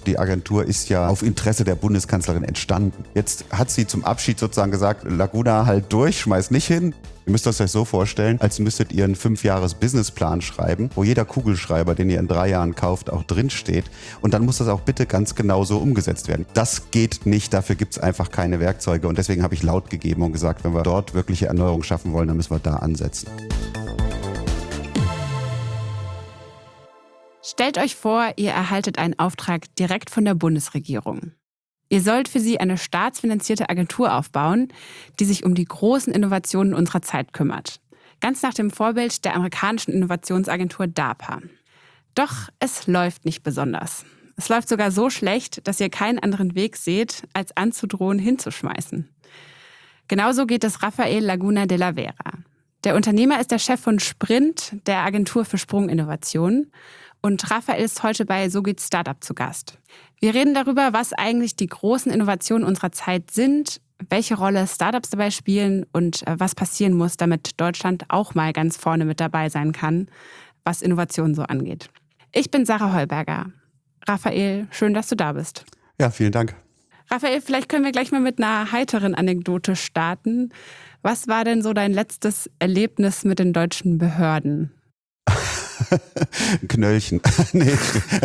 Die Agentur ist ja auf Interesse der Bundeskanzlerin entstanden. Jetzt hat sie zum Abschied sozusagen gesagt, Laguna halt durch, schmeiß nicht hin. Ihr müsst das euch so vorstellen, als müsstet ihr einen 5-Jahres-Businessplan schreiben, wo jeder Kugelschreiber, den ihr in 3 Jahren kauft, auch drinsteht. Und dann muss das auch bitte ganz genau so umgesetzt werden. Das geht nicht, dafür gibt es einfach keine Werkzeuge. Und deswegen habe ich laut gegeben und gesagt, wenn wir dort wirkliche Erneuerung schaffen wollen, dann müssen wir da ansetzen. Stellt euch vor, ihr erhaltet einen Auftrag direkt von der Bundesregierung. Ihr sollt für sie eine staatsfinanzierte Agentur aufbauen, die sich um die großen Innovationen unserer Zeit kümmert. Ganz nach dem Vorbild der amerikanischen Innovationsagentur DARPA. Doch es läuft nicht besonders. Es läuft sogar so schlecht, dass ihr keinen anderen Weg seht, als anzudrohen, hinzuschmeißen. Genauso geht es Rafael Laguna de la Vera. Der Unternehmer ist der Chef von Sprint, der Agentur für Sprunginnovation. Und Rafael ist heute bei So geht Startup zu Gast. Wir reden darüber, was eigentlich die großen Innovationen unserer Zeit sind, welche Rolle Startups dabei spielen und was passieren muss, damit Deutschland auch mal ganz vorne mit dabei sein kann, was Innovation so angeht. Ich bin Sarah Heuberger. Rafael, schön, dass du da bist. Ja, vielen Dank. Rafael, vielleicht können wir gleich mal mit einer heiteren Anekdote starten. Was war denn so dein letztes Erlebnis mit den deutschen Behörden? Ein Knöllchen. Nee.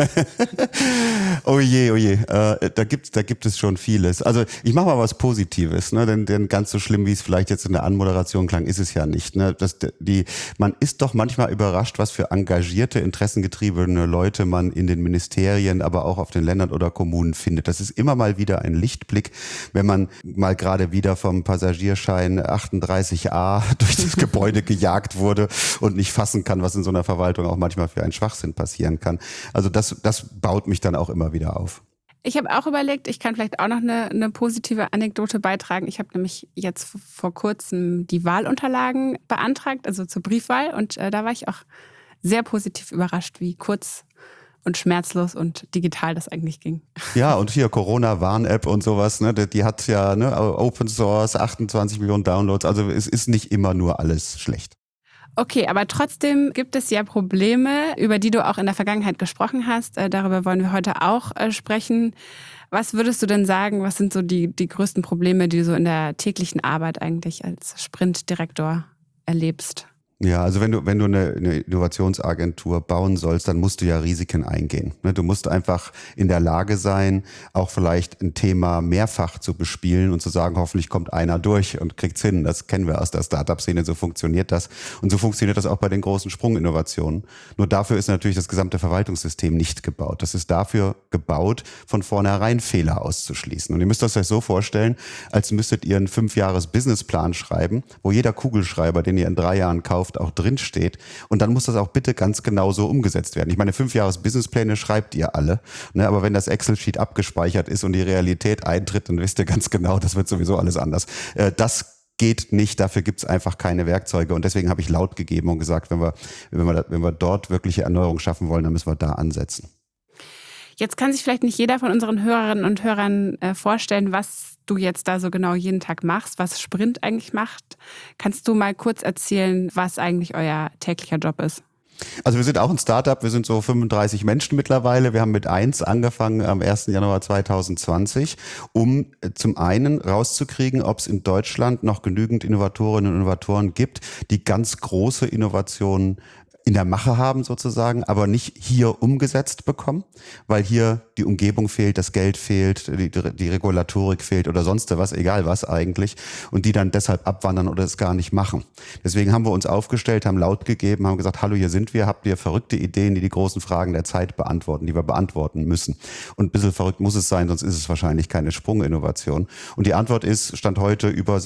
Oh je, oh je. Da gibt es schon vieles. Also ich mache mal was Positives, ne? Denn ganz so schlimm, wie es vielleicht jetzt in der Anmoderation klang, ist es ja nicht. Ne? Man ist doch manchmal überrascht, was für engagierte, interessengetriebene Leute man in den Ministerien, aber auch auf den Ländern oder Kommunen findet. Das ist immer mal wieder ein Lichtblick, wenn man mal gerade wieder vom Passagierschein 38a durch das Gebäude gejagt wurde und nicht fassen kann, was in so einer Verwaltung auch manchmal für einen Schwachsinn passieren kann. Also das baut mich dann auch immer wieder auf. Ich habe auch überlegt, ich kann vielleicht auch noch eine positive Anekdote beitragen. Ich habe nämlich jetzt vor kurzem die Wahlunterlagen beantragt, also zur Briefwahl. Und da war ich auch sehr positiv überrascht, wie kurz und schmerzlos und digital das eigentlich ging. Ja, und hier Corona-Warn-App und sowas, ne, die hat ja Open Source, 28 Millionen Downloads. Also es ist nicht immer nur alles schlecht. Okay, aber trotzdem gibt es ja Probleme, über die du auch in der Vergangenheit gesprochen hast. Darüber wollen wir heute auch sprechen. Was würdest du denn sagen, was sind so die größten Probleme, die du so in der täglichen Arbeit eigentlich als Sprintdirektor erlebst? Ja, also wenn du eine Innovationsagentur bauen sollst, dann musst du ja Risiken eingehen. Du musst einfach in der Lage sein, auch vielleicht ein Thema mehrfach zu bespielen und zu sagen, hoffentlich kommt einer durch und kriegt's hin. Das kennen wir aus der Startup-Szene, so funktioniert das. Und so funktioniert das auch bei den großen Sprunginnovationen. Nur dafür ist natürlich das gesamte Verwaltungssystem nicht gebaut. Das ist dafür gebaut, von vornherein Fehler auszuschließen. Und ihr müsst das euch so vorstellen, als müsstet ihr einen 5-Jahres-Businessplan schreiben, wo jeder Kugelschreiber, den ihr in 3 Jahren kauft, auch drinsteht. Und dann muss das auch bitte ganz genau so umgesetzt werden. Ich meine, 5-Jahres-Businesspläne schreibt ihr alle. Ne? Aber wenn das Excel-Sheet abgespeichert ist und die Realität eintritt, dann wisst ihr ganz genau, das wird sowieso alles anders. Das geht nicht, dafür gibt es einfach keine Werkzeuge. Und deswegen habe ich laut gegeben und gesagt, wenn wir dort wirkliche Erneuerung schaffen wollen, dann müssen wir da ansetzen. Jetzt kann sich vielleicht nicht jeder von unseren Hörerinnen und Hörern vorstellen, was du jetzt da so genau jeden Tag machst, was Sprint eigentlich macht. Kannst du mal kurz erzählen, was eigentlich euer täglicher Job ist? Also wir sind auch ein Startup, wir sind so 35 Menschen mittlerweile. Wir haben mit 1 angefangen am 1. Januar 2020, um zum einen rauszukriegen, ob es in Deutschland noch genügend Innovatorinnen und Innovatoren gibt, die ganz große Innovationen in der Mache haben sozusagen, aber nicht hier umgesetzt bekommen, weil hier die Umgebung fehlt, das Geld fehlt, die Regulatorik fehlt oder sonst was, egal was eigentlich, und die dann deshalb abwandern oder es gar nicht machen. Deswegen haben wir uns aufgestellt, haben laut gegeben, haben gesagt, hallo, hier sind wir, habt ihr verrückte Ideen, die großen Fragen der Zeit beantworten, die wir beantworten müssen. Und ein bisschen verrückt muss es sein, sonst ist es wahrscheinlich keine Sprunginnovation. Und die Antwort ist, Stand heute über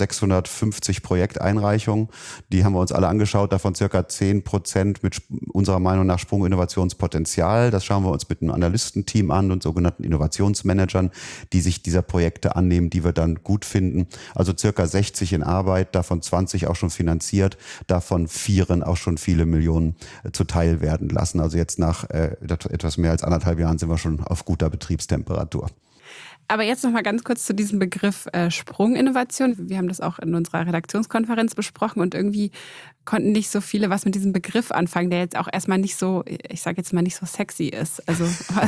650 Projekteinreichungen, die haben wir uns alle angeschaut, davon circa 10% mit unserer Meinung nach Sprunginnovationspotenzial. Das schauen wir uns mit einem Analystenteam an und sogenannten Innovationsmanagern, die sich dieser Projekte annehmen, die wir dann gut finden. Also circa 60 in Arbeit, davon 20 auch schon finanziert, davon 4 auch schon viele Millionen zuteil werden lassen. Also jetzt nach etwas mehr als 1,5 Jahren sind wir schon auf guter Betriebstemperatur. Aber jetzt noch mal ganz kurz zu diesem Begriff Sprunginnovation. Wir haben das auch in unserer Redaktionskonferenz besprochen und irgendwie konnten nicht so viele was mit diesem Begriff anfangen, der jetzt auch erstmal nicht so, ich sage jetzt mal nicht so sexy ist. Also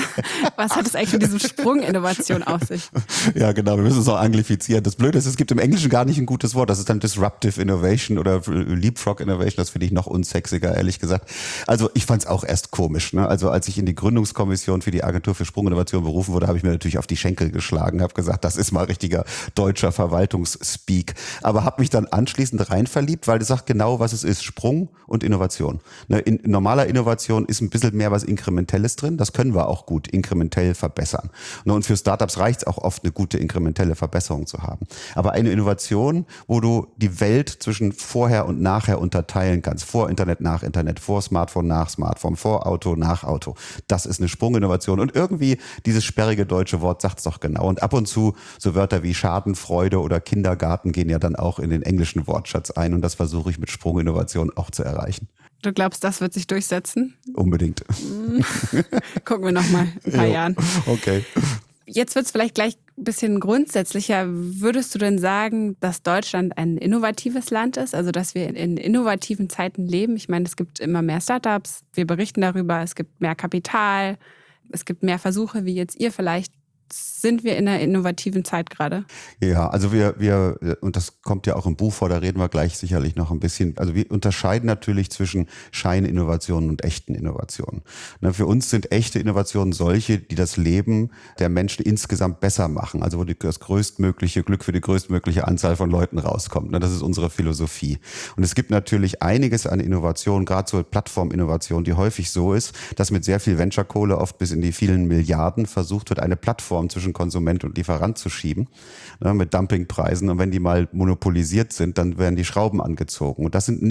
was hat es eigentlich mit diesem Sprunginnovation auf sich? Ja, genau, wir müssen es auch anglifizieren. Das Blöde ist, es gibt im Englischen gar nicht ein gutes Wort. Das ist dann Disruptive Innovation oder Leapfrog Innovation. Das finde ich noch unsexiger, ehrlich gesagt. Also ich fand es auch erst komisch. Ne? Also als ich in die Gründungskommission für die Agentur für Sprunginnovation berufen wurde, habe ich mir natürlich auf die Schenkel geschlagen, habe gesagt, das ist mal richtiger deutscher Verwaltungsspeak. Aber habe mich dann anschließend rein verliebt, weil das sagt genau, was es ist. Sprung und Innovation. Ne? In normaler Innovation ist ein bisschen mehr was Inkrementelles drin. Das können wir auch gut inkrementell verbessern. Ne? Und für Startups reicht es auch oft, eine gute inkrementelle Verbesserung zu haben. Aber eine Innovation, wo du die Welt zwischen vorher und nachher unterteilen kannst, vor Internet, nach Internet, vor Smartphone, nach Smartphone, vor Auto, nach Auto, das ist eine Sprunginnovation. Und irgendwie dieses sperrige deutsche Wort sagt es doch genau. Und ab und zu so Wörter wie Schadenfreude oder Kindergarten gehen ja dann auch in den englischen Wortschatz ein. Und das versuche ich mit Sprunginnovation auch zu erreichen. Du glaubst, das wird sich durchsetzen? Unbedingt. Gucken wir noch mal ein paar Jahren. Okay. Jetzt wird es vielleicht gleich ein bisschen grundsätzlicher. Würdest du denn sagen, dass Deutschland ein innovatives Land ist? Also, dass wir in innovativen Zeiten leben? Ich meine, es gibt immer mehr Startups. Wir berichten darüber. Es gibt mehr Kapital. Es gibt mehr Versuche, wie jetzt ihr vielleicht. Sind wir in einer innovativen Zeit gerade? Ja, also wir, und das kommt ja auch im Buch vor, da reden wir gleich sicherlich noch ein bisschen, also wir unterscheiden natürlich zwischen Scheininnovationen und echten Innovationen. Für uns sind echte Innovationen solche, die das Leben der Menschen insgesamt besser machen, also wo das größtmögliche Glück für die größtmögliche Anzahl von Leuten rauskommt. Das ist unsere Philosophie. Und es gibt natürlich einiges an Innovationen, gerade so Plattforminnovation, die häufig so ist, dass mit sehr viel Venture-Kohle oft bis in die vielen Milliarden versucht wird, eine Plattform zwischen Konsument und Lieferant zu schieben, mit Dumpingpreisen. Und wenn die mal monopolisiert sind, dann werden die Schrauben angezogen. Und das sind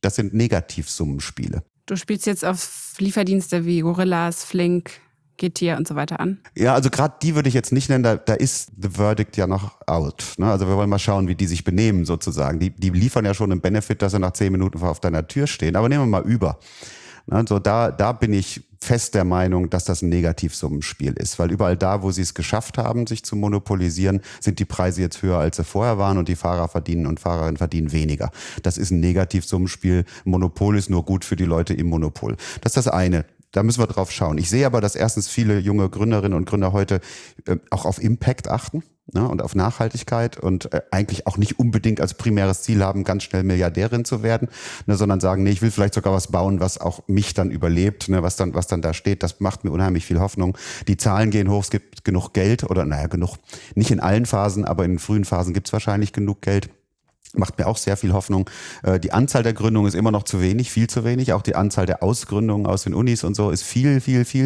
Negativsummenspiele. Du spielst jetzt auf Lieferdienste wie Gorillas, Flink, Getir und so weiter an. Ja, also gerade die würde ich jetzt nicht nennen, da ist the verdict ja noch out. Also wir wollen mal schauen, wie die sich benehmen sozusagen. Die liefern ja schon einen Benefit, dass sie nach 10 Minuten auf deiner Tür stehen. Aber nehmen wir mal über. Also da bin ich fest der Meinung, dass das ein Negativsummenspiel ist, weil überall da, wo sie es geschafft haben, sich zu monopolisieren, sind die Preise jetzt höher, als sie vorher waren und die Fahrer verdienen und Fahrerinnen verdienen weniger. Das ist ein Negativsummenspiel. Monopol ist nur gut für die Leute im Monopol. Das ist das eine. Da müssen wir drauf schauen. Ich sehe aber, dass erstens viele junge Gründerinnen und Gründer heute auch auf Impact achten, ne, und auf Nachhaltigkeit und eigentlich auch nicht unbedingt als primäres Ziel haben, ganz schnell Milliardärin zu werden, ne, sondern sagen, nee, ich will vielleicht sogar was bauen, was auch mich dann überlebt, ne, was dann da steht. Das macht mir unheimlich viel Hoffnung. Die Zahlen gehen hoch, es gibt genug Geld oder genug, nicht in allen Phasen, aber in den frühen Phasen gibt es wahrscheinlich genug Geld. Macht mir auch sehr viel Hoffnung. Die Anzahl der Gründungen ist immer noch zu wenig, viel zu wenig. Auch die Anzahl der Ausgründungen aus den Unis und so ist viel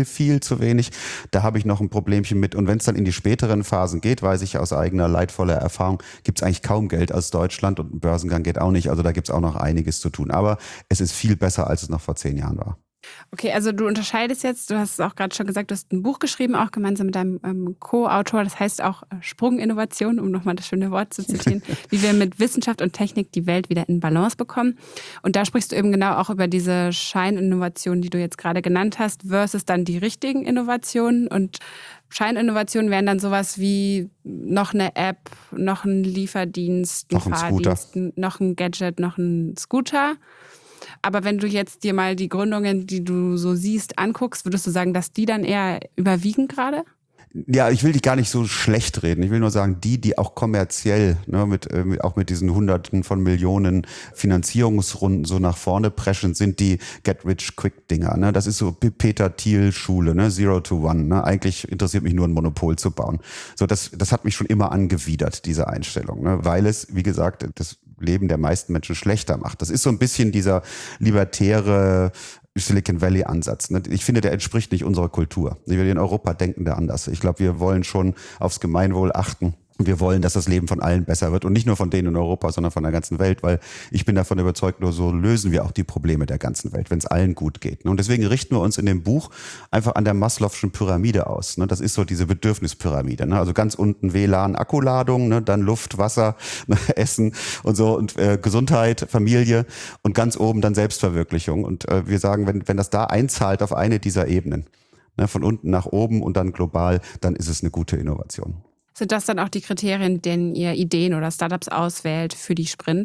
zu wenig. Da habe ich noch ein Problemchen mit. Und wenn es dann in die späteren Phasen geht, weiß ich aus eigener leidvoller Erfahrung, gibt es eigentlich kaum Geld aus Deutschland und ein Börsengang geht auch nicht. Also da gibt es auch noch einiges zu tun. Aber es ist viel besser, als es noch vor 10 Jahren war. Okay, also du unterscheidest jetzt, du hast es auch gerade schon gesagt, du hast ein Buch geschrieben, auch gemeinsam mit deinem Co-Autor, das heißt auch Sprunginnovation, um nochmal das schöne Wort zu zitieren, wie wir mit Wissenschaft und Technik die Welt wieder in Balance bekommen. Und da sprichst du eben genau auch über diese Scheininnovationen, die du jetzt gerade genannt hast, versus dann die richtigen Innovationen. Und Scheininnovationen wären dann sowas wie noch eine App, noch ein Lieferdienst, noch ein Fahrdienst, noch ein Gadget, noch ein Scooter. Aber wenn du jetzt dir mal die Gründungen, die du so siehst, anguckst, würdest du sagen, dass die dann eher überwiegen gerade? Ja, ich will die gar nicht so schlecht reden. Ich will nur sagen, die auch kommerziell, ne, auch mit diesen Hunderten von Millionen Finanzierungsrunden so nach vorne preschen, sind die Get-Rich-Quick-Dinger. Ne? Das ist so Peter Thiel-Schule, ne? Zero to One. Ne? Eigentlich interessiert mich nur ein Monopol zu bauen. So, das hat mich schon immer angewidert, diese Einstellung, ne? Weil es, wie gesagt, das Leben der meisten Menschen schlechter macht. Das ist so ein bisschen dieser libertäre Silicon Valley Ansatz. Ne? Ich finde, der entspricht nicht unserer Kultur. Wir in Europa denken da anders. Ich glaube, wir wollen schon aufs Gemeinwohl achten. Wir wollen, dass das Leben von allen besser wird und nicht nur von denen in Europa, sondern von der ganzen Welt, weil ich bin davon überzeugt, nur so lösen wir auch die Probleme der ganzen Welt, wenn es allen gut geht. Und deswegen richten wir uns in dem Buch einfach an der Maslow'schen Pyramide aus. Das ist so diese Bedürfnispyramide. Also ganz unten WLAN, Akkuladung, dann Luft, Wasser, Essen und so und Gesundheit, Familie und ganz oben dann Selbstverwirklichung. Und wir sagen, wenn das da einzahlt auf eine dieser Ebenen, von unten nach oben und dann global, dann ist es eine gute Innovation. Sind das dann auch die Kriterien, denen ihr Ideen oder Startups auswählt für die Sprint?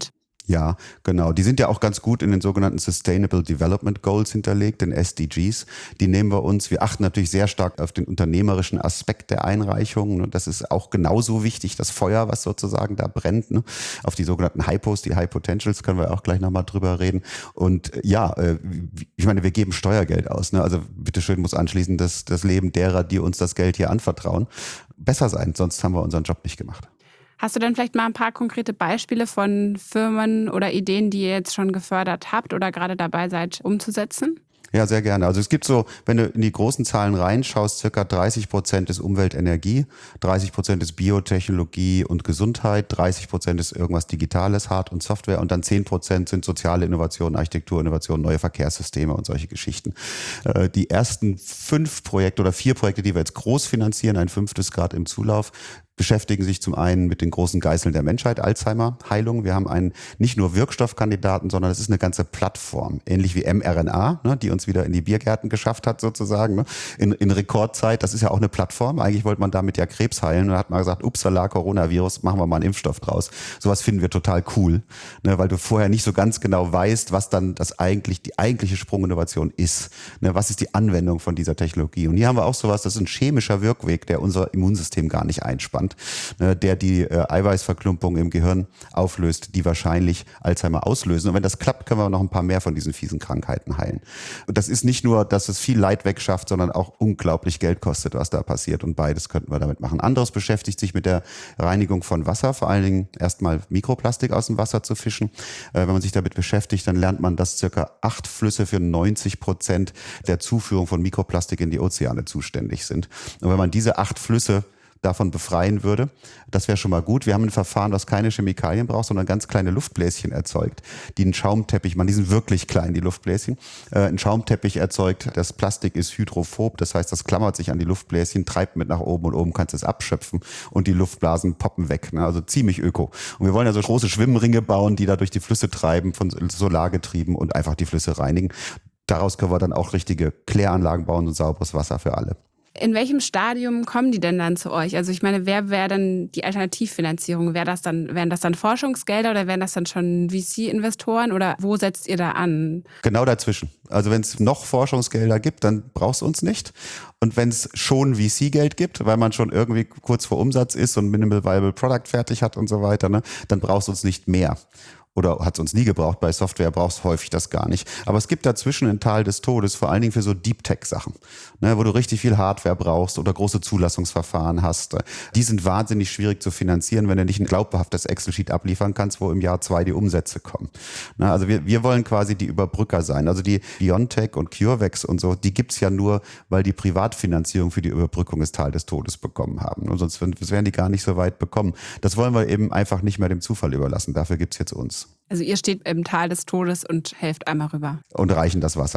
Ja, genau. Die sind ja auch ganz gut in den sogenannten Sustainable Development Goals hinterlegt, den SDGs. Die nehmen wir uns. Wir achten natürlich sehr stark auf den unternehmerischen Aspekt der Einreichungen. Und das ist auch genauso wichtig, das Feuer, was sozusagen da brennt. Ne? Auf die sogenannten Hypos, die High Potentials, können wir auch gleich nochmal drüber reden. Und ja, ich meine, wir geben Steuergeld aus. Ne? Also bitteschön muss anschließend das Leben derer, die uns das Geld hier anvertrauen, besser sein. Sonst haben wir unseren Job nicht gemacht. Hast du denn vielleicht mal ein paar konkrete Beispiele von Firmen oder Ideen, die ihr jetzt schon gefördert habt oder gerade dabei seid, umzusetzen? Ja, sehr gerne. Also es gibt so, wenn du in die großen Zahlen reinschaust, circa 30% ist Umweltenergie, 30% ist Biotechnologie und Gesundheit, 30% ist irgendwas Digitales, Hard- und Software und dann 10% sind soziale Innovationen, Architekturinnovationen, neue Verkehrssysteme und solche Geschichten. Die ersten 5 Projekte oder 4 Projekte, die wir jetzt groß finanzieren, ein 5. gerade im Zulauf, beschäftigen sich zum einen mit den großen Geißeln der Menschheit, Alzheimer-Heilung. Wir haben einen nicht nur Wirkstoffkandidaten, sondern es ist eine ganze Plattform, ähnlich wie mRNA, ne, die uns wieder in die Biergärten geschafft hat sozusagen, ne, in Rekordzeit. Das ist ja auch eine Plattform. Eigentlich wollte man damit ja Krebs heilen. Und dann hat man gesagt, upsala, Coronavirus, machen wir mal einen Impfstoff draus. Sowas finden wir total cool, ne, weil du vorher nicht so ganz genau weißt, was dann die eigentliche Sprunginnovation ist. Ne, was ist die Anwendung von dieser Technologie? Und hier haben wir auch sowas, das ist ein chemischer Wirkweg, der unser Immunsystem gar nicht einspannt, der die Eiweißverklumpung im Gehirn auflöst, die wahrscheinlich Alzheimer auslösen. Und wenn das klappt, können wir noch ein paar mehr von diesen fiesen Krankheiten heilen. Und das ist nicht nur, dass es viel Leid wegschafft, sondern auch unglaublich Geld kostet, was da passiert. Und beides könnten wir damit machen. Anderes beschäftigt sich mit der Reinigung von Wasser, vor allen Dingen erstmal Mikroplastik aus dem Wasser zu fischen. Wenn man sich damit beschäftigt, dann lernt man, dass circa 8 Flüsse für 90% der Zuführung von Mikroplastik in die Ozeane zuständig sind. Und wenn man diese 8 Flüsse davon befreien würde. Das wäre schon mal gut. Wir haben ein Verfahren, das keine Chemikalien braucht, sondern ganz kleine Luftbläschen erzeugt, die einen Schaumteppich machen. Die sind wirklich klein, die Luftbläschen. Ein Schaumteppich erzeugt. Das Plastik ist hydrophob, das heißt, das klammert sich an die Luftbläschen, treibt mit nach oben und oben kannst du es abschöpfen und die Luftblasen poppen weg. Ne? Also ziemlich öko. Und wir wollen also große Schwimmringe bauen, die da durch die Flüsse treiben, von Solargetrieben und einfach die Flüsse reinigen. Daraus können wir dann auch richtige Kläranlagen bauen und sauberes Wasser für alle. In welchem Stadium kommen die denn dann zu euch? Also ich meine, wer wäre dann die Alternativfinanzierung? Wären das dann Forschungsgelder oder wären das dann schon VC-Investoren oder wo setzt ihr da an? Genau dazwischen. Also wenn es noch Forschungsgelder gibt, dann brauchst du uns nicht. Und wenn es schon VC-Geld gibt, weil man schon irgendwie kurz vor Umsatz ist und Minimal Viable Product fertig hat und so weiter, ne, dann brauchst du uns nicht mehr. Oder hat es uns nie gebraucht. Bei Software brauchst du häufig das gar nicht. Aber es gibt dazwischen ein Tal des Todes, vor allen Dingen für so Deep-Tech-Sachen, ne, wo du richtig viel Hardware brauchst oder große Zulassungsverfahren hast. Die sind wahnsinnig schwierig zu finanzieren, wenn du nicht ein glaubhaftes Excel-Sheet abliefern kannst, wo im Jahr 2 die Umsätze kommen. Ne, also wir wollen quasi die Überbrücker sein. Also die BioNTech und CureVac und so, die gibt's ja nur, weil die Privatfinanzierung für die Überbrückung des Tal des Todes bekommen haben. Und sonst wären die gar nicht so weit bekommen. Das wollen wir eben einfach nicht mehr dem Zufall überlassen. Dafür gibt's jetzt uns. Also ihr steht im Tal des Todes und helft einmal rüber. Und reichen das Wasser.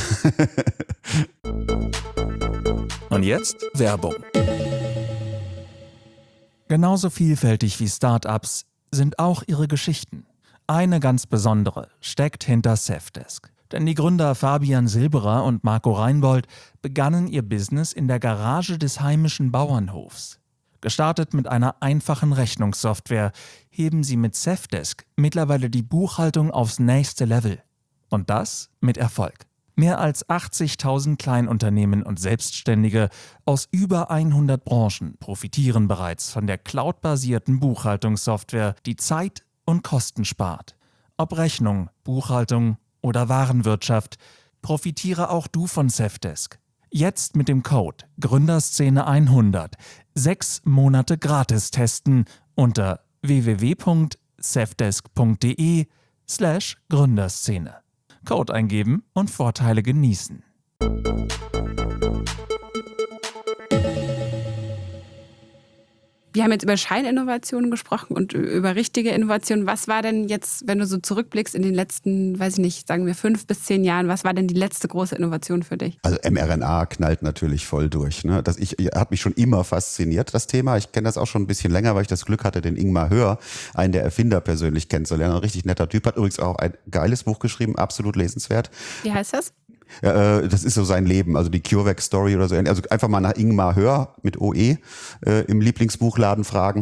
Und jetzt Werbung. Genauso vielfältig wie Startups sind auch ihre Geschichten. Eine ganz besondere steckt hinter Safdesk. Denn die Gründer Fabian Silberer und Marco Reinbold begannen ihr Business in der Garage des heimischen Bauernhofs. Gestartet mit einer einfachen Rechnungssoftware, heben sie mit Safdesk mittlerweile die Buchhaltung aufs nächste Level. Und das mit Erfolg. Mehr als 80.000 Kleinunternehmen und Selbstständige aus über 100 Branchen profitieren bereits von der cloudbasierten Buchhaltungssoftware, die Zeit und Kosten spart. Ob Rechnung, Buchhaltung oder Warenwirtschaft, profitiere auch du von Safdesk. Jetzt mit dem Code Gründerszene100 6 Monate gratis testen unter www.safdesk.de/Gründerszene. Code eingeben und Vorteile genießen. Wir haben jetzt über Scheininnovationen gesprochen und über richtige Innovationen. Was war denn jetzt, wenn du so zurückblickst in den letzten, weiß ich nicht, sagen wir 5 bis 10 Jahren, was war denn die letzte große Innovation für dich? Also mRNA knallt natürlich voll durch. Ne? Hat mich schon immer fasziniert, das Thema. Ich kenne das auch schon ein bisschen länger, weil ich das Glück hatte, den Ingmar Hör, einen der Erfinder, persönlich kennenzulernen. Ein richtig netter Typ, hat übrigens auch ein geiles Buch geschrieben, absolut lesenswert. Wie heißt das? Das ist so sein Leben, also die CureVac-Story oder so. Also einfach mal nach Ingmar Hör mit OE im Lieblingsbuchladen fragen.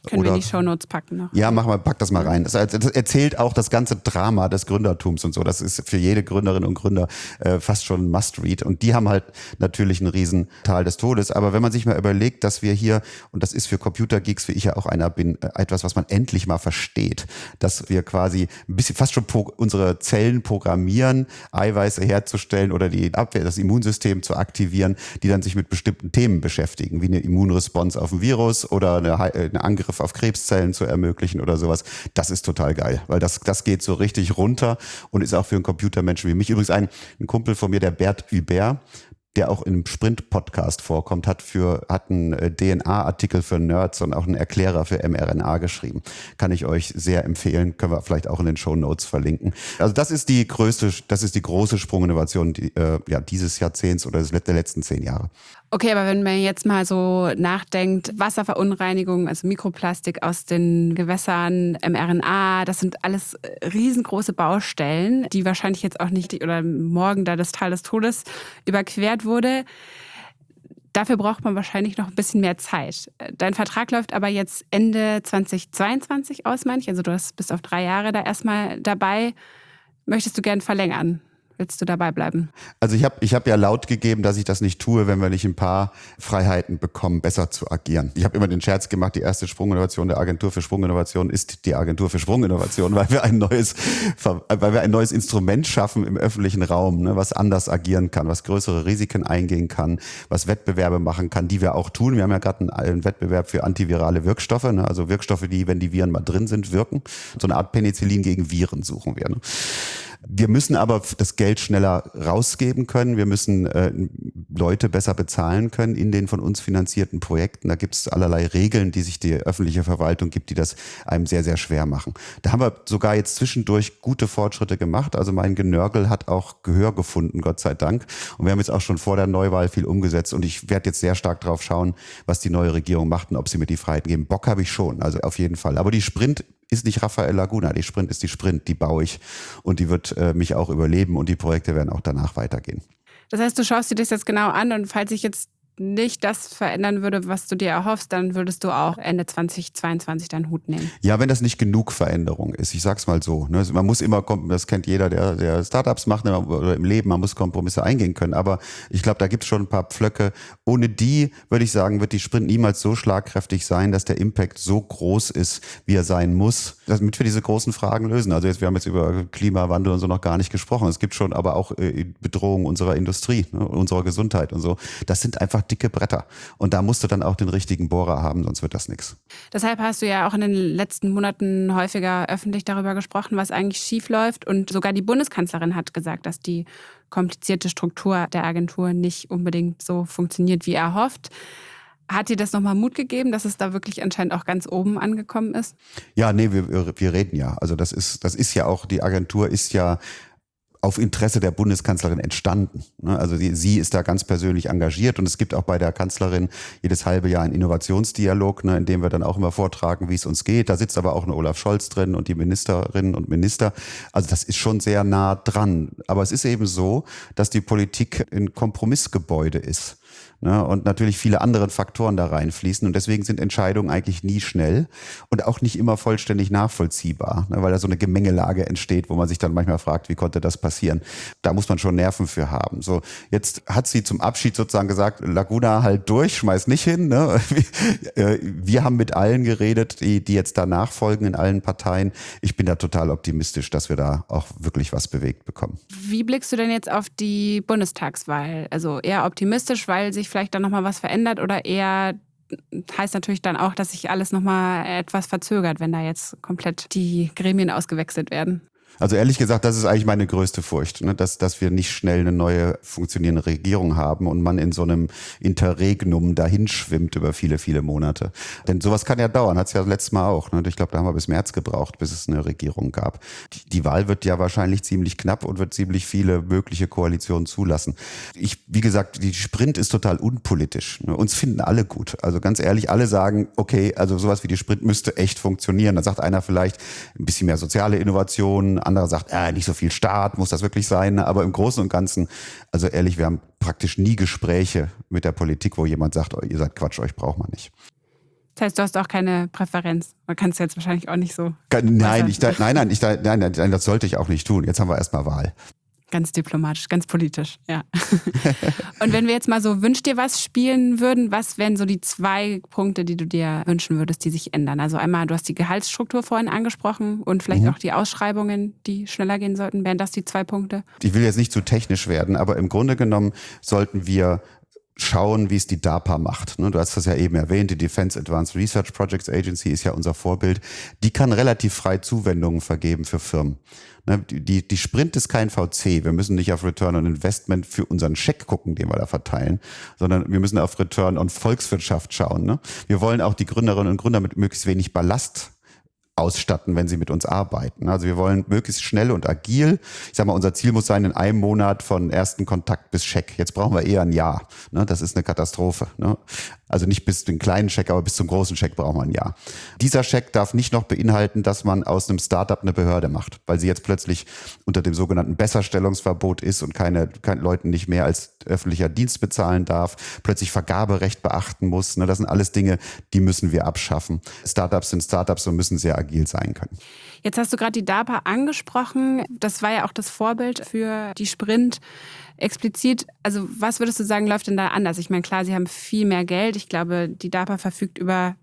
Können wir in die Shownotes packen noch. Ja, pack das mal rein. Das erzählt auch das ganze Drama des Gründertums und so. Das ist für jede Gründerin und Gründer fast schon ein Must-Read. Und die haben halt natürlich einen riesen Tal des Todes. Aber wenn man sich mal überlegt, dass wir hier, und das ist für Computergeeks, wie ich ja auch einer bin, etwas, was man endlich mal versteht, dass wir quasi ein bisschen fast schon unsere Zellen programmieren, Eiweiße herzustellen oder die Abwehr, das Immunsystem zu aktivieren, die dann sich mit bestimmten Themen beschäftigen, wie eine Immunresponse auf ein Virus oder eine Angriff auf Krebszellen zu ermöglichen oder sowas. Das ist total geil, weil das geht so richtig runter und ist auch für einen Computermenschen wie mich. Übrigens ein Kumpel von mir, der Bert Hubert, der auch im Sprint-Podcast vorkommt, hat einen DNA-Artikel für Nerds und auch einen Erklärer für mRNA geschrieben. Kann ich euch sehr empfehlen, können wir vielleicht auch in den Shownotes verlinken. Also das ist die große Sprunginnovation dieses Jahrzehnts oder der letzten 10 Jahre. Okay, aber wenn man jetzt mal so nachdenkt, Wasserverunreinigung, also Mikroplastik aus den Gewässern, mRNA, das sind alles riesengroße Baustellen, die wahrscheinlich jetzt auch nicht oder morgen da das Tal des Todes überquert wurde. Dafür braucht man wahrscheinlich noch ein bisschen mehr Zeit. Dein Vertrag läuft aber jetzt Ende 2022 aus, meine ich. Also du bist auf 3 Jahre da erstmal dabei. Möchtest du gern verlängern? Willst du dabei bleiben? Also ich hab ja laut gegeben, dass ich das nicht tue, wenn wir nicht ein paar Freiheiten bekommen, besser zu agieren. Ich habe immer den Scherz gemacht, die erste Sprunginnovation der Agentur für Sprunginnovation ist die Agentur für Sprunginnovation, weil wir ein neues Instrument schaffen im öffentlichen Raum, ne, was anders agieren kann, was größere Risiken eingehen kann, was Wettbewerbe machen kann, die wir auch tun. Wir haben ja gerade einen Wettbewerb für antivirale Wirkstoffe, ne, also Wirkstoffe, die, wenn die Viren mal drin sind, wirken. So eine Art Penicillin gegen Viren suchen wir. Ne. Wir müssen aber das Geld schneller rausgeben können. Wir müssen Leute besser bezahlen können in den von uns finanzierten Projekten. Da gibt es allerlei Regeln, die sich die öffentliche Verwaltung gibt, die das einem sehr, sehr schwer machen. Da haben wir sogar jetzt zwischendurch gute Fortschritte gemacht. Also mein Genörgel hat auch Gehör gefunden, Gott sei Dank. Und wir haben jetzt auch schon vor der Neuwahl viel umgesetzt. Und ich werde jetzt sehr stark drauf schauen, was die neue Regierung macht und ob sie mir die Freiheiten geben. Bock habe ich schon, also auf jeden Fall. Aber die Sprint ist nicht Rafael Laguna, die Sprint ist die Sprint, die baue ich und die wird mich auch überleben und die Projekte werden auch danach weitergehen. Das heißt, du schaust dir das jetzt genau an und falls sich jetzt nicht das verändern würde, was du dir erhoffst, dann würdest du auch Ende 2022 deinen Hut nehmen. Ja, wenn das nicht genug Veränderung ist. Ich sag's mal so. Ne? Man muss immer, das kennt jeder, der Startups macht oder im Leben, man muss Kompromisse eingehen können. Aber ich glaube, da gibt's schon ein paar Pflöcke. Ohne die, würde ich sagen, wird die Sprint niemals so schlagkräftig sein, dass der Impact so groß ist, wie er sein muss, damit wir diese großen Fragen lösen. Also wir haben jetzt über Klimawandel und so noch gar nicht gesprochen. Es gibt schon aber auch Bedrohungen unserer Industrie, ne, unserer Gesundheit und so. Das sind einfach dicke Bretter. Und da musst du dann auch den richtigen Bohrer haben, sonst wird das nichts. Deshalb hast du ja auch in den letzten Monaten häufiger öffentlich darüber gesprochen, was eigentlich schief läuft. Und sogar die Bundeskanzlerin hat gesagt, dass die komplizierte Struktur der Agentur nicht unbedingt so funktioniert, wie er hofft. Hat dir das nochmal Mut gegeben, dass es da wirklich anscheinend auch ganz oben angekommen ist? Ja, nee, wir reden ja. Also das ist ja auch, die Agentur ist ja auf Interesse der Bundeskanzlerin entstanden. Also sie ist da ganz persönlich engagiert und es gibt auch bei der Kanzlerin jedes halbe Jahr einen Innovationsdialog, in dem wir dann auch immer vortragen, wie es uns geht. Da sitzt aber auch ein Olaf Scholz drin und die Ministerinnen und Minister. Also das ist schon sehr nah dran. Aber es ist eben so, dass die Politik ein Kompromissgebäude ist. Und natürlich viele andere Faktoren da reinfließen. Und deswegen sind Entscheidungen eigentlich nie schnell und auch nicht immer vollständig nachvollziehbar, weil da so eine Gemengelage entsteht, wo man sich dann manchmal fragt, wie konnte das passieren? Da muss man schon Nerven für haben. So, jetzt hat sie zum Abschied sozusagen gesagt, Laguna halt durch, schmeiß nicht hin. Ne? Wir haben mit allen geredet, die jetzt danach folgen in allen Parteien. Ich bin da total optimistisch, dass wir da auch wirklich was bewegt bekommen. Wie blickst du denn jetzt auf die Bundestagswahl? Also eher optimistisch, weil sich vielleicht dann nochmal was verändert oder eher heißt natürlich dann auch, dass sich alles nochmal etwas verzögert, wenn da jetzt komplett die Gremien ausgewechselt werden? Also ehrlich gesagt, das ist eigentlich meine größte Furcht, dass wir nicht schnell eine neue funktionierende Regierung haben und man in so einem Interregnum dahin schwimmt über viele, viele Monate. Denn sowas kann ja dauern, hat es ja letztes Mal auch. Ich glaube, da haben wir bis März gebraucht, bis es eine Regierung gab. Die Wahl wird ja wahrscheinlich ziemlich knapp und wird ziemlich viele mögliche Koalitionen zulassen. Wie gesagt, die Sprint ist total unpolitisch. Uns finden alle gut. Also ganz ehrlich, alle sagen, okay, also sowas wie die Sprint müsste echt funktionieren. Da sagt einer vielleicht ein bisschen mehr soziale Innovation, anderer sagt, nicht so viel Staat, muss das wirklich sein? Aber im Großen und Ganzen, also ehrlich, wir haben praktisch nie Gespräche mit der Politik, wo jemand sagt, ihr seid Quatsch, euch braucht man nicht. Das heißt, du hast auch keine Präferenz. Man kann es jetzt wahrscheinlich auch nicht so. Nein, das sollte ich auch nicht tun. Jetzt haben wir erstmal Wahl. Ganz diplomatisch, ganz politisch, ja. Und wenn wir jetzt mal so Wünsch dir was spielen würden, was wären so die 2 Punkte, die du dir wünschen würdest, die sich ändern? Also einmal, du hast die Gehaltsstruktur vorhin angesprochen und vielleicht auch die Ausschreibungen, die schneller gehen sollten. Wären das die 2 Punkte? Ich will jetzt nicht zu technisch werden, aber im Grunde genommen sollten wir schauen, wie es die DARPA macht. Du hast das ja eben erwähnt, die Defense Advanced Research Projects Agency ist ja unser Vorbild. Die kann relativ frei Zuwendungen vergeben für Firmen. Die Sprint ist kein VC. Wir müssen nicht auf Return on Investment für unseren Scheck gucken, den wir da verteilen, sondern wir müssen auf Return on Volkswirtschaft schauen. Wir wollen auch die Gründerinnen und Gründer mit möglichst wenig Ballast ausstatten, wenn sie mit uns arbeiten. Also wir wollen möglichst schnell und agil. Ich sag mal, unser Ziel muss sein, in einem Monat von ersten Kontakt bis Scheck. Jetzt brauchen wir eher ein Jahr. Das ist eine Katastrophe. Also nicht bis den kleinen Scheck, aber bis zum großen Scheck brauchen wir ein Jahr. Dieser Scheck darf nicht noch beinhalten, dass man aus einem Startup eine Behörde macht, weil sie jetzt plötzlich unter dem sogenannten Besserstellungsverbot ist und keine Leuten nicht mehr als öffentlicher Dienst bezahlen darf, plötzlich Vergaberecht beachten muss. Das sind alles Dinge, die müssen wir abschaffen. Startups sind Startups und müssen sehr agil sein können. Jetzt hast du gerade die DARPA angesprochen. Das war ja auch das Vorbild für die Sprint. Explizit, also was würdest du sagen, läuft denn da anders? Ich meine, klar, sie haben viel mehr Geld. Ich glaube, die DARPA verfügt über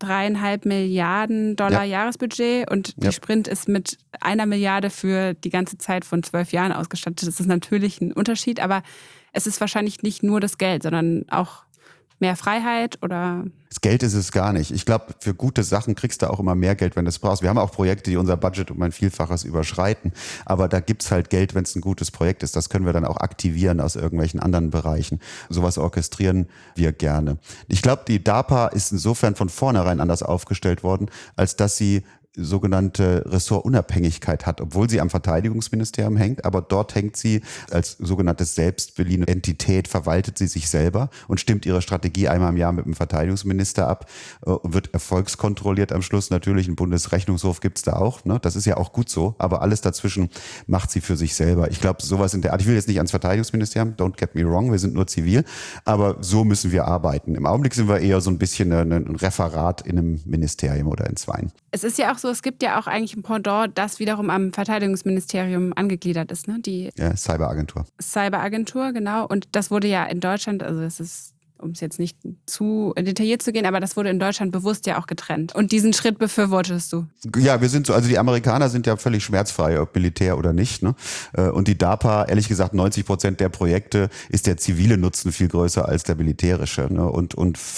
3,5 Milliarden Dollar Jahresbudget und die Sprint ist mit 1 Milliarde für die ganze Zeit von 12 Jahren ausgestattet. Das ist natürlich ein Unterschied, aber es ist wahrscheinlich nicht nur das Geld, sondern auch mehr Freiheit oder? Das Geld ist es gar nicht. Ich glaube, für gute Sachen kriegst du auch immer mehr Geld, wenn du es brauchst. Wir haben auch Projekte, die unser Budget um ein Vielfaches überschreiten. Aber da gibt's halt Geld, wenn es ein gutes Projekt ist. Das können wir dann auch aktivieren aus irgendwelchen anderen Bereichen. Sowas orchestrieren wir gerne. Ich glaube, die DARPA ist insofern von vornherein anders aufgestellt worden, als dass sie sogenannte Ressortunabhängigkeit hat, obwohl sie am Verteidigungsministerium hängt, aber dort hängt sie als sogenannte selbstbeliehene Entität, verwaltet sie sich selber und stimmt ihre Strategie einmal im Jahr mit dem Verteidigungsminister ab, wird erfolgskontrolliert am Schluss. Natürlich, einen Bundesrechnungshof gibt's da auch, das ist ja auch gut so, aber alles dazwischen macht sie für sich selber. Ich glaube, sowas in der Art, ich will jetzt nicht ans Verteidigungsministerium, don't get me wrong, wir sind nur zivil, aber so müssen wir arbeiten. Im Augenblick sind wir eher so ein bisschen ein Referat in einem Ministerium oder in zweien. Es ist ja auch so, es gibt ja auch eigentlich ein Pendant, das wiederum am Verteidigungsministerium angegliedert ist, ne? Die Cyberagentur. Cyberagentur, genau. Und das wurde ja in Deutschland, also es ist, um es jetzt nicht zu detailliert zu gehen, aber das wurde in Deutschland bewusst ja auch getrennt. Und diesen Schritt befürwortest du? Ja, wir sind so, also die Amerikaner sind ja völlig schmerzfrei, ob Militär oder nicht. Und die DARPA, ehrlich gesagt, 90% der Projekte ist der zivile Nutzen viel größer als der militärische. Und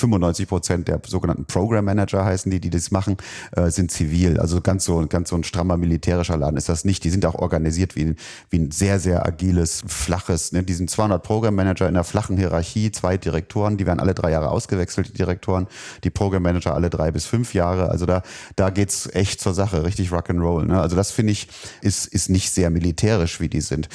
95% der sogenannten Program Manager heißen die das machen, sind zivil. Also ganz so ein strammer militärischer Laden ist das nicht. Die sind auch organisiert wie ein sehr, sehr agiles, flaches. Die sind 200 Program Manager in einer flachen Hierarchie, 2 Direktoren, die werden alle 3 Jahre ausgewechselt, die Direktoren, die Program Manager alle 3 bis 5 Jahre. Also da geht's echt zur Sache, richtig Rock'n'Roll. Also das finde ich, ist nicht sehr militärisch, wie die sind.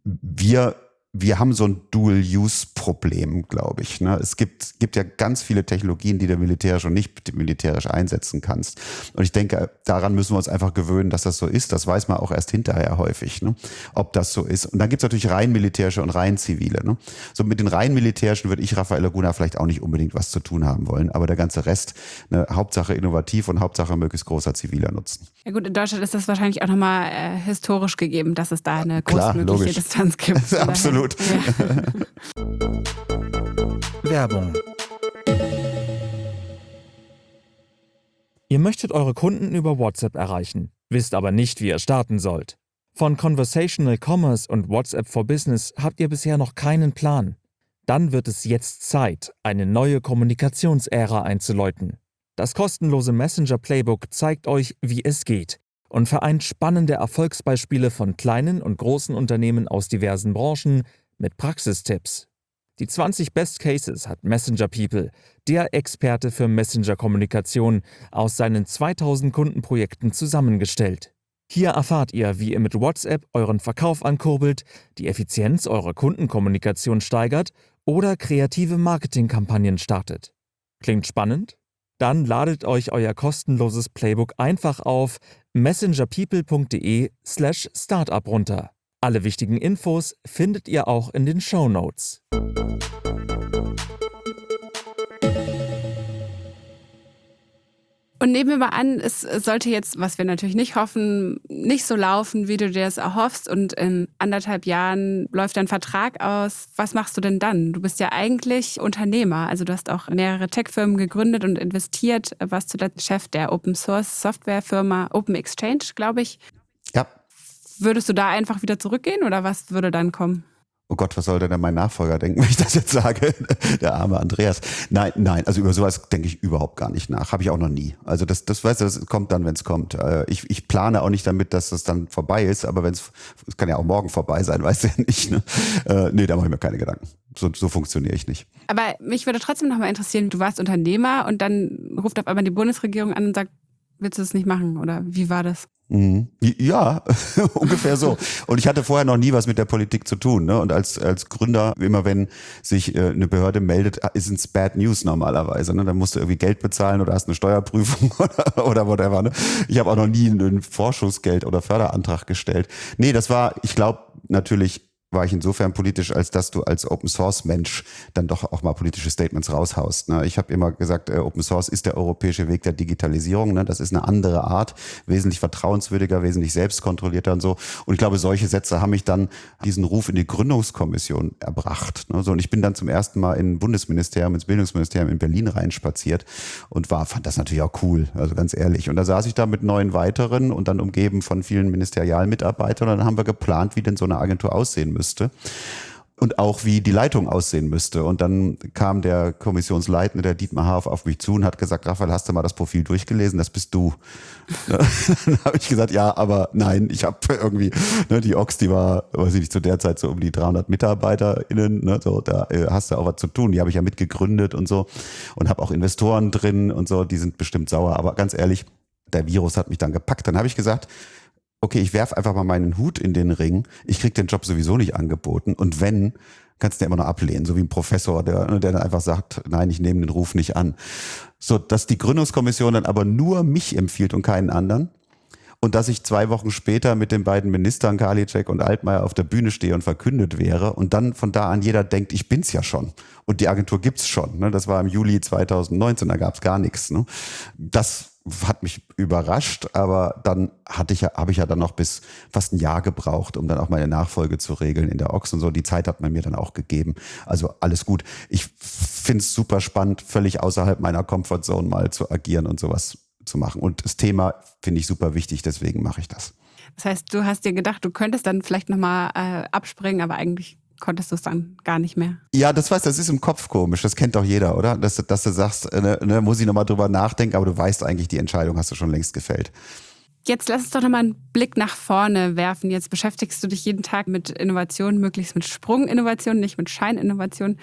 Wir haben so ein Dual-Use-Problem, glaube ich. Es gibt ja ganz viele Technologien, die du militärisch und nicht militärisch einsetzen kannst. Und ich denke, daran müssen wir uns einfach gewöhnen, dass das so ist. Das weiß man auch erst hinterher häufig, ob das so ist. Und dann gibt es natürlich rein militärische und rein zivile. So mit den rein militärischen würde ich, Raphael Laguna, vielleicht auch nicht unbedingt was zu tun haben wollen. Aber der ganze Rest, Hauptsache innovativ und Hauptsache möglichst großer ziviler Nutzen. Ja gut, in Deutschland ist das wahrscheinlich auch nochmal historisch gegeben, dass es da eine großmögliche Distanz gibt. Absolut. Ja. Werbung. Ihr möchtet eure Kunden über WhatsApp erreichen, wisst aber nicht, wie ihr starten sollt. Von Conversational Commerce und WhatsApp for Business habt ihr bisher noch keinen Plan. Dann wird es jetzt Zeit, eine neue Kommunikationsära einzuläuten. Das kostenlose Messenger-Playbook zeigt euch, wie es geht und vereint spannende Erfolgsbeispiele von kleinen und großen Unternehmen aus diversen Branchen mit Praxistipps. Die 20 Best Cases hat Messenger People, der Experte für Messenger-Kommunikation, aus seinen 2000 Kundenprojekten zusammengestellt. Hier erfahrt ihr, wie ihr mit WhatsApp euren Verkauf ankurbelt, die Effizienz eurer Kundenkommunikation steigert oder kreative Marketingkampagnen startet. Klingt spannend? Dann ladet euch euer kostenloses Playbook einfach auf messengerpeople.de/startup runter. Alle wichtigen Infos findet ihr auch in den Shownotes. Du Und nehmen wir mal an, es sollte jetzt, was wir natürlich nicht hoffen, nicht so laufen, wie du dir das erhoffst und in 1,5 Jahren läuft dein Vertrag aus. Was machst du denn dann? Du bist ja eigentlich Unternehmer, also du hast auch mehrere Tech-Firmen gegründet und investiert, warst zuletzt Chef der Open-Source-Software-Firma Open Exchange, glaube ich. Ja. Würdest du da einfach wieder zurückgehen oder was würde dann kommen? Oh Gott, was soll denn mein Nachfolger denken, wenn ich das jetzt sage? Der arme Andreas. Nein, also über sowas denke ich überhaupt gar nicht nach. Habe ich auch noch nie. Also das weißt du, das kommt dann, wenn es kommt. Ich plane auch nicht damit, dass das dann vorbei ist, aber es kann ja auch morgen vorbei sein, weißt du ja nicht. Ne? Nee, da mache ich mir keine Gedanken. So funktioniere ich nicht. Aber mich würde trotzdem noch mal interessieren, du warst Unternehmer und dann ruft auf einmal die Bundesregierung an und sagt, willst du das nicht machen? Oder wie war das? Ja, ungefähr so. Und ich hatte vorher noch nie was mit der Politik zu tun. Ne? Und als Gründer, immer wenn sich eine Behörde meldet, ist es Bad News normalerweise. Ne? Dann musst du irgendwie Geld bezahlen oder hast eine Steuerprüfung oder whatever. Ne? Ich habe auch noch nie einen Vorschussgeld oder Förderantrag gestellt. Nee, das war, ich glaube, natürlich war ich insofern politisch, als dass du als Open-Source-Mensch dann doch auch mal politische Statements raushaust. Ne? Ich habe immer gesagt, Open-Source ist der europäische Weg der Digitalisierung. Ne? Das ist eine andere Art, wesentlich vertrauenswürdiger, wesentlich selbstkontrollierter und so. Und ich glaube, solche Sätze haben mich dann diesen Ruf in die Gründungskommission erbracht. Ne? So, und ich bin dann zum ersten Mal ins Bildungsministerium in Berlin reinspaziert und fand das natürlich auch cool, also ganz ehrlich. Und da saß ich da mit 9 weiteren und dann umgeben von vielen Ministerialmitarbeitern und dann haben wir geplant, wie denn so eine Agentur aussehen müsste. Und auch wie die Leitung aussehen müsste. Und dann kam der Kommissionsleitende, der Dietmar Haaf, auf mich zu und hat gesagt, Raphael, hast du mal das Profil durchgelesen? Das bist du. Dann habe ich gesagt, ja, aber nein, ich habe irgendwie, die Ox, die war, weiß ich nicht, zu der Zeit so um die 300 MitarbeiterInnen, so, da hast du auch was zu tun. Die habe ich ja mitgegründet und so und habe auch Investoren drin und so, die sind bestimmt sauer. Aber ganz ehrlich, der Virus hat mich dann gepackt. Dann habe ich gesagt, okay, ich werfe einfach mal meinen Hut in den Ring. Ich krieg den Job sowieso nicht angeboten. Und wenn, kannst du den immer noch ablehnen. So wie ein Professor, der dann einfach sagt, nein, ich nehme den Ruf nicht an. So, dass die Gründungskommission dann aber nur mich empfiehlt und keinen anderen. Und dass ich 2 Wochen später mit den beiden Ministern Karliczek und Altmaier auf der Bühne stehe und verkündet wäre. Und dann von da an jeder denkt, ich bin's ja schon. Und die Agentur gibt's schon. Ne? Das war im Juli 2019, da gab's gar nichts. Ne? Das hat mich überrascht, aber dann habe ich ja dann noch bis fast ein Jahr gebraucht, um dann auch meine Nachfolge zu regeln in der Ox und so. Die Zeit hat man mir dann auch gegeben. Also alles gut. Ich finde es super spannend, völlig außerhalb meiner Comfortzone mal zu agieren und sowas zu machen. Und das Thema finde ich super wichtig, deswegen mache ich das. Das heißt, du hast dir gedacht, du könntest dann vielleicht nochmal abspringen, aber eigentlich konntest du es dann gar nicht mehr. Ja, das ist im Kopf komisch. Das kennt doch jeder, oder? Dass du sagst, muss ich nochmal drüber nachdenken, aber du weißt eigentlich, die Entscheidung hast du schon längst gefällt. Jetzt lass uns doch nochmal einen Blick nach vorne werfen. Jetzt beschäftigst du dich jeden Tag mit Innovation, möglichst mit Sprunginnovation, nicht mit Scheininnovation.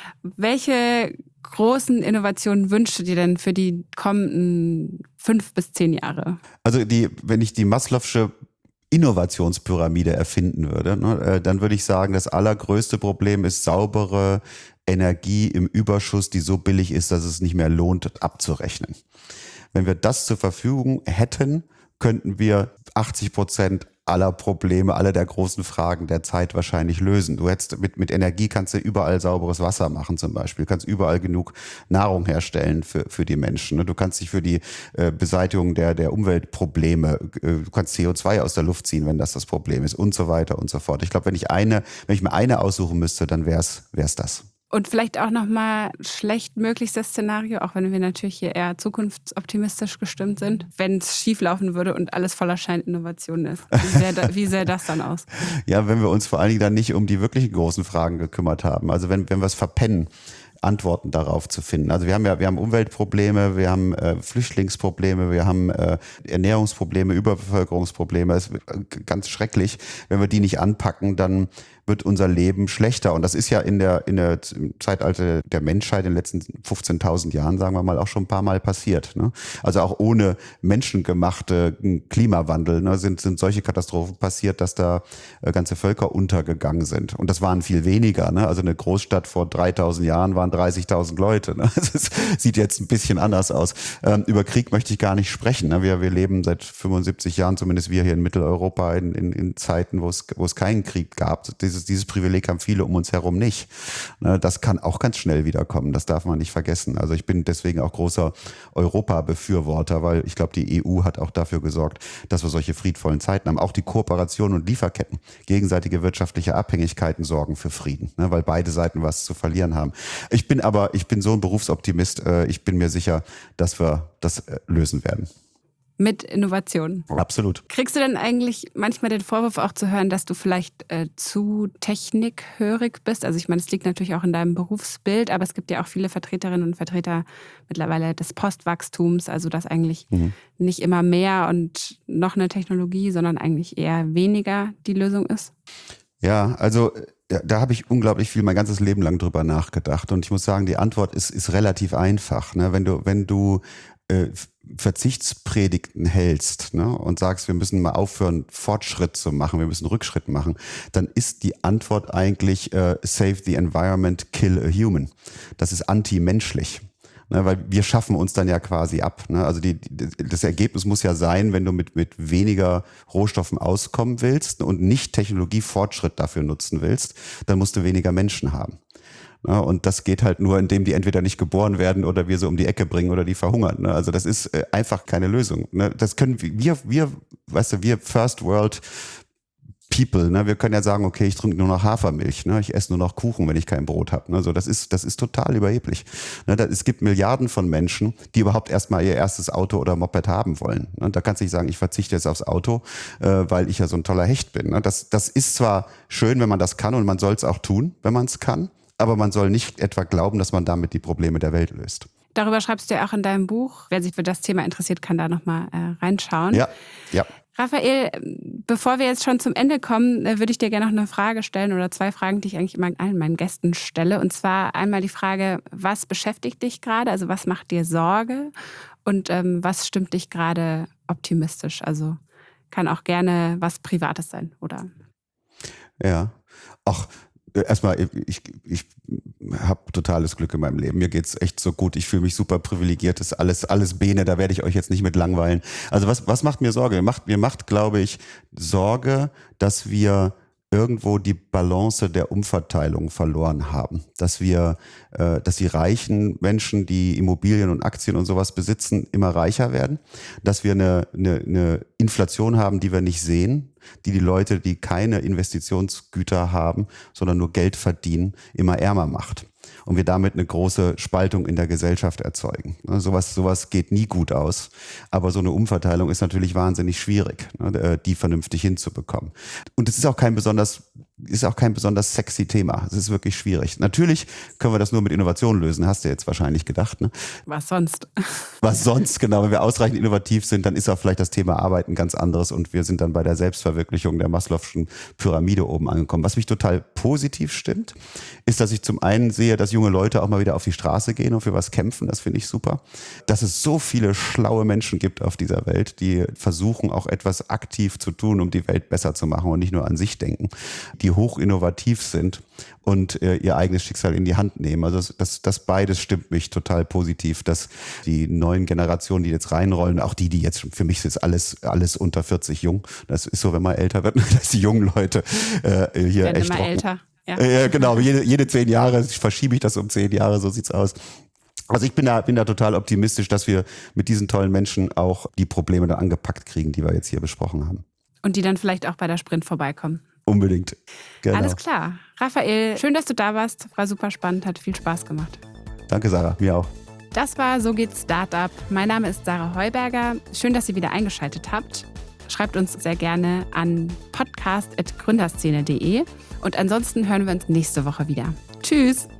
Welche großen Innovationen wünschst du dir denn für die kommenden 5 bis 10 Jahre? Also wenn ich die Maslow'sche Innovationspyramide erfinden würde, ne, dann würde ich sagen, das allergrößte Problem ist saubere Energie im Überschuss, die so billig ist, dass es nicht mehr lohnt, abzurechnen. Wenn wir das zur Verfügung hätten, könnten wir 80% aller Probleme, aller der großen Fragen der Zeit wahrscheinlich lösen. Du hättest mit Energie kannst du überall sauberes Wasser machen zum Beispiel. Du kannst überall genug Nahrung herstellen für die Menschen. Du kannst dich für die Beseitigung der Umweltprobleme, du kannst CO2 aus der Luft ziehen, wenn das Problem ist und so weiter und so fort. Ich glaube, wenn ich mir eine aussuchen müsste, dann wär's das. Und vielleicht auch nochmal schlechtmöglichstes Szenario, auch wenn wir natürlich hier eher zukunftsoptimistisch gestimmt sind, wenn es schieflaufen würde und alles voller Scheininnovation ist. Wie sähe das dann aus? Ja, wenn wir uns vor allen Dingen dann nicht um die wirklichen großen Fragen gekümmert haben. Also wenn wir es verpennen, Antworten darauf zu finden. Also wir haben Umweltprobleme, wir haben Flüchtlingsprobleme, wir haben Ernährungsprobleme, Überbevölkerungsprobleme. Es ist ganz schrecklich. Wenn wir die nicht anpacken, dann wird unser Leben schlechter. Und das ist ja im Zeitalter der Menschheit in den letzten 15.000 Jahren, sagen wir mal, auch schon ein paar Mal passiert. Ne? Also auch ohne menschengemachte Klimawandel sind solche Katastrophen passiert, dass da ganze Völker untergegangen sind. Und das waren viel weniger. Ne? Also eine Großstadt vor 3.000 Jahren waren 30.000 Leute. Ne? Das sieht jetzt ein bisschen anders aus. Über Krieg möchte ich gar nicht sprechen. Ne? Wir leben seit 75 Jahren, zumindest wir hier in Mitteleuropa, in Zeiten, wo es keinen Krieg gab. Diese Dieses Privileg haben viele um uns herum nicht. Das kann auch ganz schnell wiederkommen, das darf man nicht vergessen. Also ich bin deswegen auch großer Europa-Befürworter, weil ich glaube, die EU hat auch dafür gesorgt, dass wir solche friedvollen Zeiten haben. Auch die Kooperation und Lieferketten, gegenseitige wirtschaftliche Abhängigkeiten sorgen für Frieden, weil beide Seiten was zu verlieren haben. Ich bin so ein Berufsoptimist, ich bin mir sicher, dass wir das lösen werden. Mit Innovationen. Absolut. Kriegst du denn eigentlich manchmal den Vorwurf auch zu hören, dass du vielleicht zu technikhörig bist? Also ich meine, es liegt natürlich auch in deinem Berufsbild, aber es gibt ja auch viele Vertreterinnen und Vertreter mittlerweile des Postwachstums, also dass eigentlich nicht immer mehr und noch eine Technologie, sondern eigentlich eher weniger die Lösung ist. Ja, also da habe ich unglaublich viel mein ganzes Leben lang drüber nachgedacht und ich muss sagen, die Antwort ist relativ einfach. Ne? Wenn du Verzichtspredigten hältst, ne, und sagst, wir müssen mal aufhören, Fortschritt zu machen, wir müssen Rückschritt machen, dann ist die Antwort eigentlich save the environment, kill a human. Das ist anti-menschlich. Ne, weil wir schaffen uns dann ja quasi ab. Ne? Also das Ergebnis muss ja sein, wenn du mit weniger Rohstoffen auskommen willst und nicht Technologiefortschritt dafür nutzen willst, dann musst du weniger Menschen haben. Ja, und das geht halt nur, indem die entweder nicht geboren werden oder wir sie um die Ecke bringen oder die verhungern. Ne? Also das ist einfach keine Lösung. Ne? Das können wir First World People, ne? Wir können ja sagen, okay, ich trinke nur noch Hafermilch, ne? Ich esse nur noch Kuchen, wenn ich kein Brot habe. Ne? Also das ist total überheblich. Ne? Es gibt Milliarden von Menschen, die überhaupt erstmal ihr erstes Auto oder Moped haben wollen. Ne? Da kannst du nicht sagen, ich verzichte jetzt aufs Auto, weil ich ja so ein toller Hecht bin. Ne? Das ist zwar schön, wenn man das kann und man soll es auch tun, wenn man es kann, aber man soll nicht etwa glauben, dass man damit die Probleme der Welt löst. Darüber schreibst du ja auch in deinem Buch. Wer sich für das Thema interessiert, kann da nochmal reinschauen. Ja. Raphael, bevor wir jetzt schon zum Ende kommen, würde ich dir gerne noch eine Frage stellen oder zwei Fragen, die ich eigentlich immer allen meinen Gästen stelle. Und zwar einmal die Frage, was beschäftigt dich gerade? Also was macht dir Sorge? Und was stimmt dich gerade optimistisch? Also kann auch gerne was Privates sein, oder? Ja. Erstmal, ich habe totales Glück in meinem Leben. Mir geht's echt so gut. Ich fühle mich super privilegiert. Das ist alles Bene, da werde ich euch jetzt nicht mit langweilen. Also was macht mir Sorge? Mir macht, glaube ich, Sorge, dass wir irgendwo die Balance der Umverteilung verloren haben. Dass die reichen Menschen, die Immobilien und Aktien und sowas besitzen, immer reicher werden. Dass wir eine Inflation haben, die wir nicht sehen, die Leute, die keine Investitionsgüter haben, sondern nur Geld verdienen, immer ärmer macht. Und wir damit eine große Spaltung in der Gesellschaft erzeugen. Sowas geht nie gut aus. Aber so eine Umverteilung ist natürlich wahnsinnig schwierig, die vernünftig hinzubekommen. Und es ist auch kein besonders sexy Thema. Es ist wirklich schwierig. Natürlich können wir das nur mit Innovation lösen, hast du jetzt wahrscheinlich gedacht. Ne? Was sonst? Was sonst, genau. Wenn wir ausreichend innovativ sind, dann ist auch vielleicht das Thema Arbeit ein ganz anderes und wir sind dann bei der Selbstverwirklichung der Maslow'schen Pyramide oben angekommen. Was mich total positiv stimmt, ist, dass ich zum einen sehe, dass junge Leute auch mal wieder auf die Straße gehen und für was kämpfen. Das finde ich super. Dass es so viele schlaue Menschen gibt auf dieser Welt, die versuchen auch etwas aktiv zu tun, um die Welt besser zu machen und nicht nur an sich denken, die hoch innovativ sind und ihr eigenes Schicksal in die Hand nehmen. Also das beides stimmt mich total positiv, dass die neuen Generationen, die jetzt reinrollen, auch die jetzt, für mich ist alles unter 40 jung. Das ist so, wenn man älter wird, dass die jungen Leute hier werden echt immer älter. Ja, genau. Jede 10 Jahre verschiebe ich das um 10 Jahre, so sieht's aus. Also ich bin da total optimistisch, dass wir mit diesen tollen Menschen auch die Probleme dann angepackt kriegen, die wir jetzt hier besprochen haben. Und die dann vielleicht auch bei der Sprint vorbeikommen. Unbedingt. Genau. Alles klar. Raphael, schön, dass du da warst. War super spannend, hat viel Spaß gemacht. Danke, Sarah. Mir auch. Das war So geht's Startup. Mein Name ist Sarah Heuberger. Schön, dass ihr wieder eingeschaltet habt. Schreibt uns sehr gerne an podcast@gründerszene.de. Und ansonsten hören wir uns nächste Woche wieder. Tschüss!